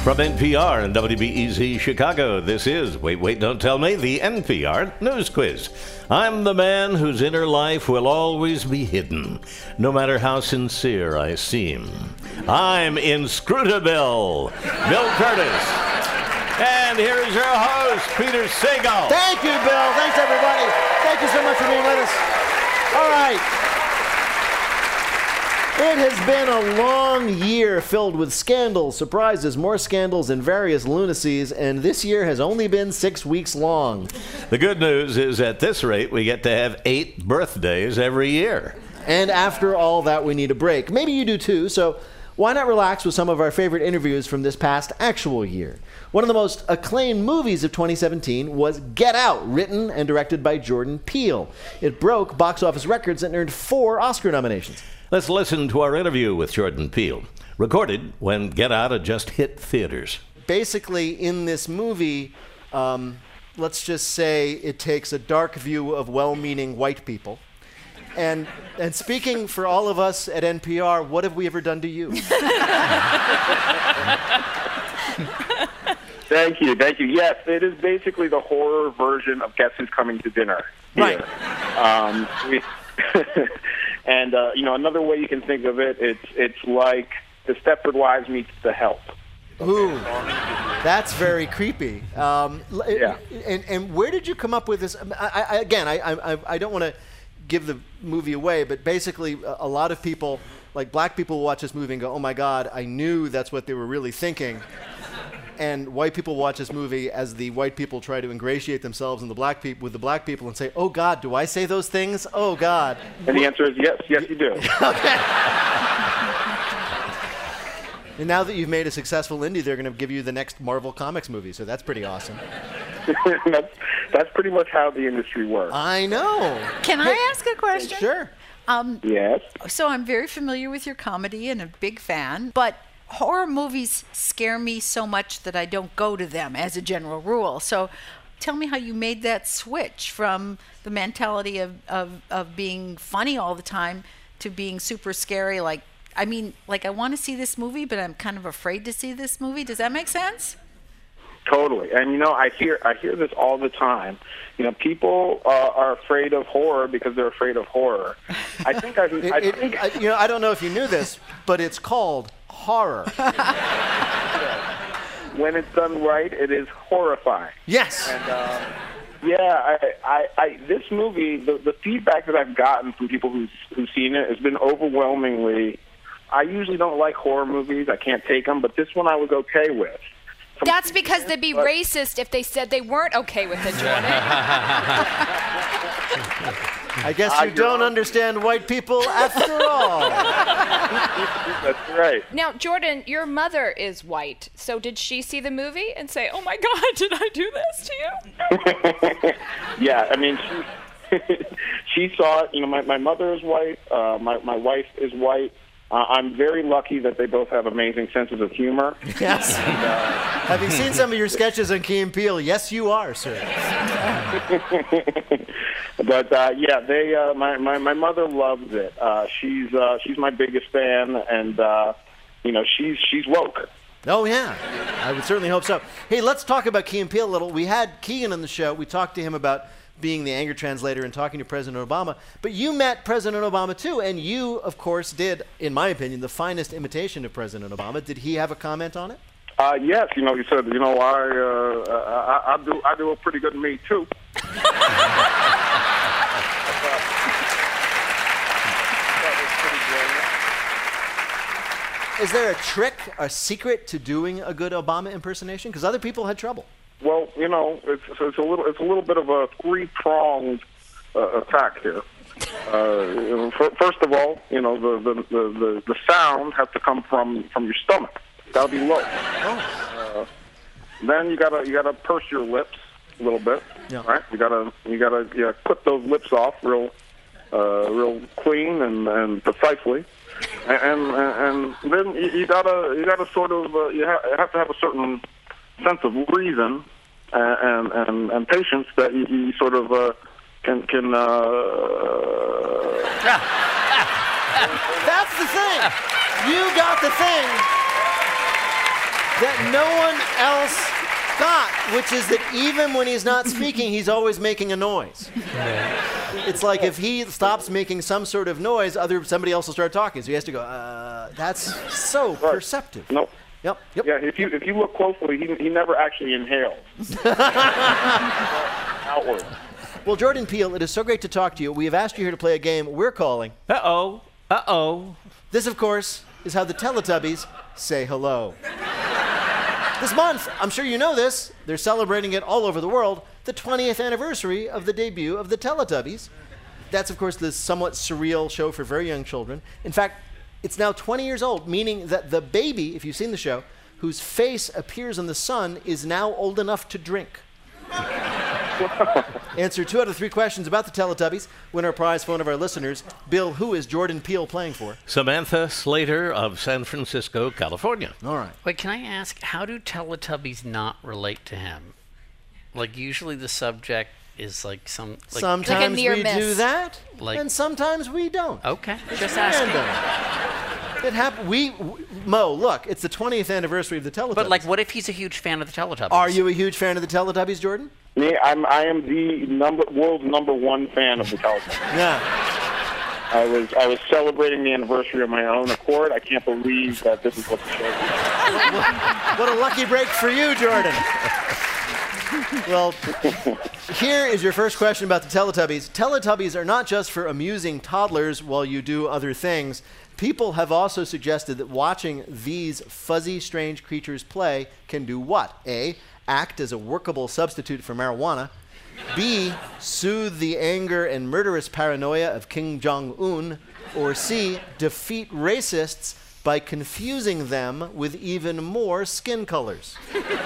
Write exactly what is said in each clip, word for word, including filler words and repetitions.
From N P R and W B E Z Chicago, this is Wait, Wait, Don't Tell Me, the N P R News Quiz. I'm the man whose inner life will always be hidden, no matter how sincere I seem. I'm inscrutable, Bill Curtis. And here's your host, Peter Sagal. Thank you, Bill. Thanks, everybody. Thank you so much for being with us. All right. It has been a long year filled with scandals, surprises, more scandals, and various lunacies, and this year has only been six weeks long. The good news is at this rate, we get to have eight birthdays every year. And after all that, we need a break. Maybe you do too, so why not relax with some of our favorite interviews from this past actual year? One of the most acclaimed movies of twenty seventeen was Get Out, written and directed by Jordan Peele. It broke box office records and earned four Oscar nominations. Let's listen to our interview with Jordan Peele, recorded when Get Out had just hit theaters. Basically, in this movie, um, let's just say it takes a dark view of well-meaning white people. And and speaking for all of us at N P R, what have we ever done to you? Thank you, thank you. Yes, it is basically the horror version of Guess Who's Coming to Dinner. Right. Um, we and, uh, you know, another way you can think of it, it's it's like the Stepford Wives meets The Help. Ooh, that's very creepy. Um, yeah. And, and where did you come up with this? I, I, again, I, I, I don't want to give the movie away, but basically a lot of people, like black people, watch this movie and go, oh my God, I knew that's what they were really thinking. And white people watch this movie as the white people try to ingratiate themselves in the black peop- with the black people and say, oh God, do I say those things? Oh God. And the answer is yes, yes you do. Okay. And now that you've made a successful indie, they're going to give you the next Marvel Comics movie, so that's pretty awesome. that's, that's pretty much how the industry works. I know. Can I ask a question? Sure. Um, yes. So I'm very familiar with your comedy and a big fan, but horror movies scare me so much that I don't go to them as a general rule. So tell me how you made that switch from the mentality of, of, of being funny all the time to being super scary. Like, I mean, like I want to see this movie, but I'm kind of afraid to see this movie. Does that make sense? Totally. And, you know, I hear I hear this all the time. You know, people uh, are afraid of horror because they're afraid of horror. I think I, it, I it, think... I, you know, I don't know if you knew this, but it's called horror. When it's done right, it is horrifying. Yes. And, uh, yeah, I, I, I, this movie, the, the feedback that I've gotten from people who's, who've seen it has been overwhelmingly... I usually don't like horror movies. I can't take them, but this one I was okay with. That's because they'd be but, racist if they said they weren't okay with it, Jordan. I guess you uh, don't understand white people after all. That's right. Now, Jordan, your mother is white, so did she see the movie and say, oh my God, did I do this to you? Yeah, I mean, she, she saw it. You know, my, my mother is white. Uh, my, my wife is white. Uh, I'm very lucky that they both have amazing senses of humor. Yes. And, uh, having seen some of your sketches on Key and Peele, yes, you are, sir. But uh, yeah, they. Uh, my, my my mother loves it. Uh, she's uh, she's my biggest fan, and uh, you know she's she's woke. Oh yeah, I would certainly hope so. Hey, let's talk about Key and Peele a little. We had Keegan on the show. We talked to him about being the anger translator and talking to President Obama. But you met President Obama too, and you, of course, did, in my opinion, the finest imitation of President Obama. Did he have a comment on it? Uh, yes, you know, he said, you know, I, uh, I, I do, I do a pretty good me too. Is there a trick, a secret to doing a good Obama impersonation? Because other people had trouble. Well, you know, it's, it's a little, it's a little bit of a three-pronged uh, attack here. Uh, you know, for, first of all, you know, the, the, the, the sound has to come from, from your stomach. It's got to be low. Oh. Uh, then you gotta you gotta purse your lips a little bit. Yeah. Right? You gotta you gotta you gotta clip those lips off real uh, real clean and, and precisely. And, and and then you, you gotta you gotta sort of uh, you, ha- you have to have a certain sense of reason and and, and patience that you, you sort of uh, can can. Uh, That's the thing. You got the thing. that no one else got, which is that even when he's not speaking, he's always making a noise. It's like if he stops making some sort of noise, other somebody else will start talking. So he has to go, uh, that's so Right. perceptive. Nope. Yep, yep. Yeah, if you if you look closely, he he never actually inhales. Outward. Well, Jordan Peele, it is so great to talk to you. We have asked you here to play a game we're calling. Uh-oh. Uh-oh. This, of course, is how the Teletubbies say hello. This month, I'm sure you know this, they're celebrating it all over the world, the twentieth anniversary of the debut of the Teletubbies. That's, of course, this somewhat surreal show for very young children. In fact, it's now twenty years old, meaning that the baby, if you've seen the show, whose face appears in the sun, is now old enough to drink. Answer two out of three questions about the Teletubbies. Win our prize for one of our listeners. Bill, who is Jordan Peele playing for? Samantha Slater of San Francisco, California. All right. Wait, can I ask, how do Teletubbies not relate to him? Like, usually the subject is like some... Like, Sometimes near we miss. do that, Like- and sometimes we don't. Okay, It's just asking. random. It happened. We, w- Mo, look, it's the twentieth anniversary of the Teletubbies. But, like, what if he's a huge fan of the Teletubbies? Are you a huge fan of the Teletubbies, Jordan? Me, I'm I am the number world's number one fan of the Teletubbies. Yeah. I was I was celebrating the anniversary of my own accord. I can't believe that this is what the show is. What a lucky break for you, Jordan. Well, here is your first question about the Teletubbies. Teletubbies are not just for amusing toddlers while you do other things. People have also suggested that watching these fuzzy, strange creatures play can do what? A, act as a workable substitute for marijuana. B, soothe the anger and murderous paranoia of Kim Jong-un. Or C, defeat racists by confusing them with even more skin colors.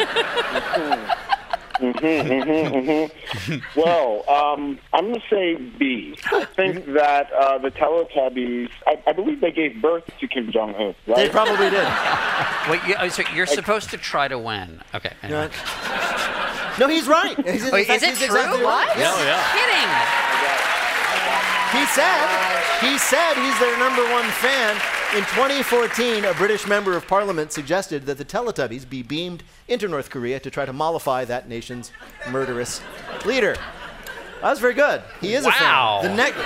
Well, um, I'm going to say B. I think that uh, the Teletubbies, I, I believe they gave birth to Kim Jong-un, right? They probably did. Wait, you, oh, so you're supposed to try to win. Okay. Anyway. No, he's right. He's, in Wait, fact, is it he's true? exactly right. What? Yeah. Oh, yeah. Kidding. He said, he said he's their number one fan. In twenty fourteen, a British member of parliament suggested that the Teletubbies be beamed into North Korea to try to mollify that nation's murderous leader. That was very good. He is Wow. a fan. The next,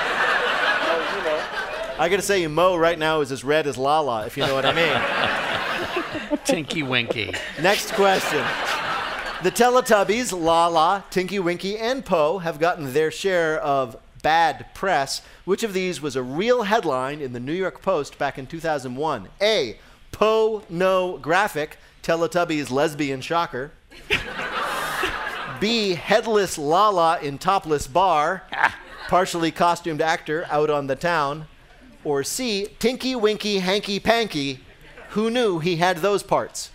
I gotta say, Mo right now is as red as Lala, if you know what I mean. Tinky Winky. Next question. The Teletubbies, Lala, Tinky Winky, and Po have gotten their share of bad press. Which of these was a real headline in the New York Post back in two thousand one? A, Po No Graphic, Teletubbies lesbian shocker. B, headless Lala in topless bar, partially costumed actor out on the town. Or C, Tinky Winky Hanky Panky, who knew he had those parts?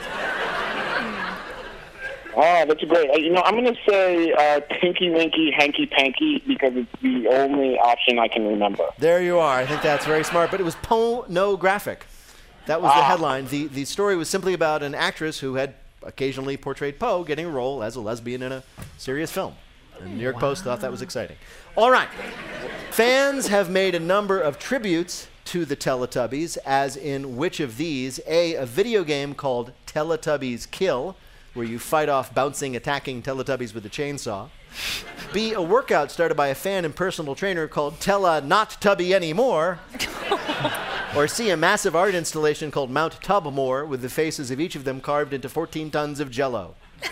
Oh, that's great. Uh, you know, I'm going to say uh, Tinky Winky Hanky Panky because it's the only option I can remember. There you are. I think that's very smart. But it was pornographic. That was the Ah. headline. The, the story was simply about an actress who had occasionally portrayed Poe getting a role as a lesbian in a serious film. And the New York Post thought that was exciting. All right. Fans have made a number of tributes to the Teletubbies, as in which of these? A, a video game called Teletubbies Kill, where you fight off bouncing, attacking Teletubbies with a chainsaw. B, a workout started by a fan and personal trainer called Tella Not Tubby Anymore. Or C, a massive art installation called Mount Tubmore, with the faces of each of them carved into fourteen tons of jello.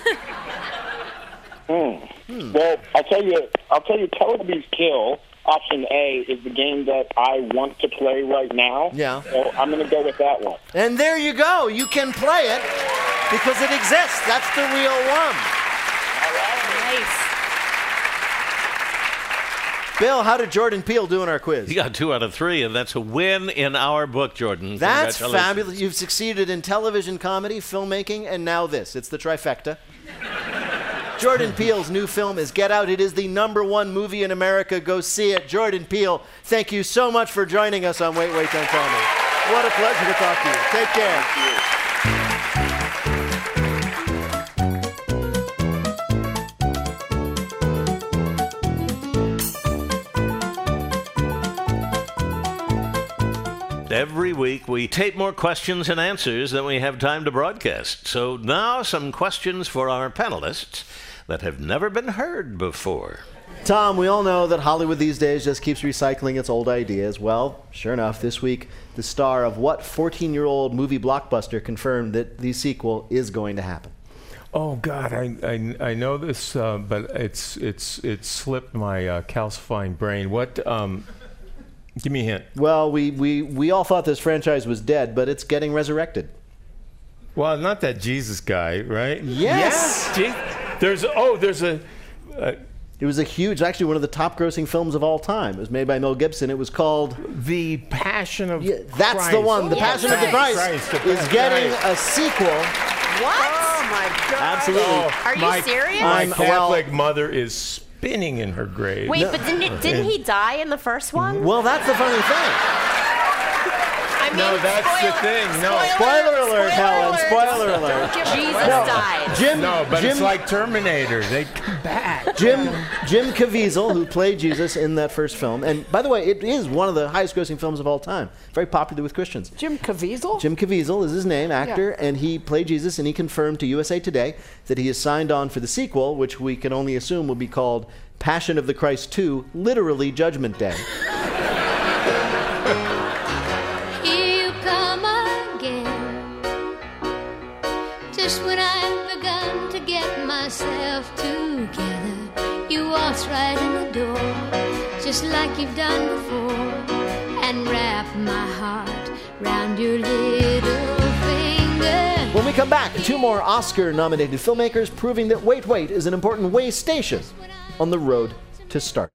Hmm. Well, I'll tell you, I'll tell you, Teletubbies Kill, option A, is the game that I want to play right now. Yeah. So I'm going to go with that one. And there you go. You can play it because it exists. That's the real one. Nice. Bill, how did Jordan Peele do in our quiz? You got two out of three, and that's a win in our book, Jordan. That's Congratulations. fabulous. You've succeeded in television, comedy, filmmaking, and now this. It's the trifecta. Jordan Peele's new film is Get Out. It is the number one movie in America. Go see it. Jordan Peele, thank you so much for joining us on Wait, Wait, Don't Tell Me. What a pleasure to talk to you. Take care. every week we tape more questions and answers than we have time to broadcast. So now some questions for our panelists that have never been heard before. Tom, we all know that Hollywood these days just keeps recycling its old ideas. Well, sure enough, this week, the star of what fourteen-year-old movie blockbuster confirmed that the sequel is going to happen? Oh God, I I, I know this, uh, but it's it's it's slipped my uh, calcifying brain. What? Um, give me a hint. Well, we, we, we all thought this franchise was dead, but it's getting resurrected. Well, not that Jesus guy, right? Yes. Yeah, Je- there's oh, there's a. Uh, It was a huge, actually one of the top-grossing films of all time. It was made by Mel Gibson. It was called The Passion of Yeah, that's Christ. the one. The Yeah, Passion of the right. Christ, Christ, the is Passion- getting right. a sequel. What? Oh my God! Absolutely. Oh, Are you my, serious? My I'm- Catholic well- mother is spinning in her grave. Wait, but didn't, it, didn't he die in the first one? Well, that's the funny thing. I mean, No, that's the spoiler- thing. No. Spoiler alert, Helen. alert. Spoiler alert. Jesus died. Jim, No, but Jim, it's like Terminator. They come back. Jim, Jim Caviezel, who played Jesus in that first film. And by the way, it is one of the highest-grossing films of all time. Very popular with Christians. Jim Caviezel? Jim Caviezel is his name, actor, and he played Jesus, and he confirmed to U S A Today that he has signed on for the sequel, which we can only assume will be called Passion of the Christ two, literally Judgment Day. Here you come again. Just when I've begun to get myself together, you waltz right in the door, just like you've done before, and wrap my heart round your little finger. When we come back, two more Oscar-nominated filmmakers proving that Wait Wait is an important way station on the road to start.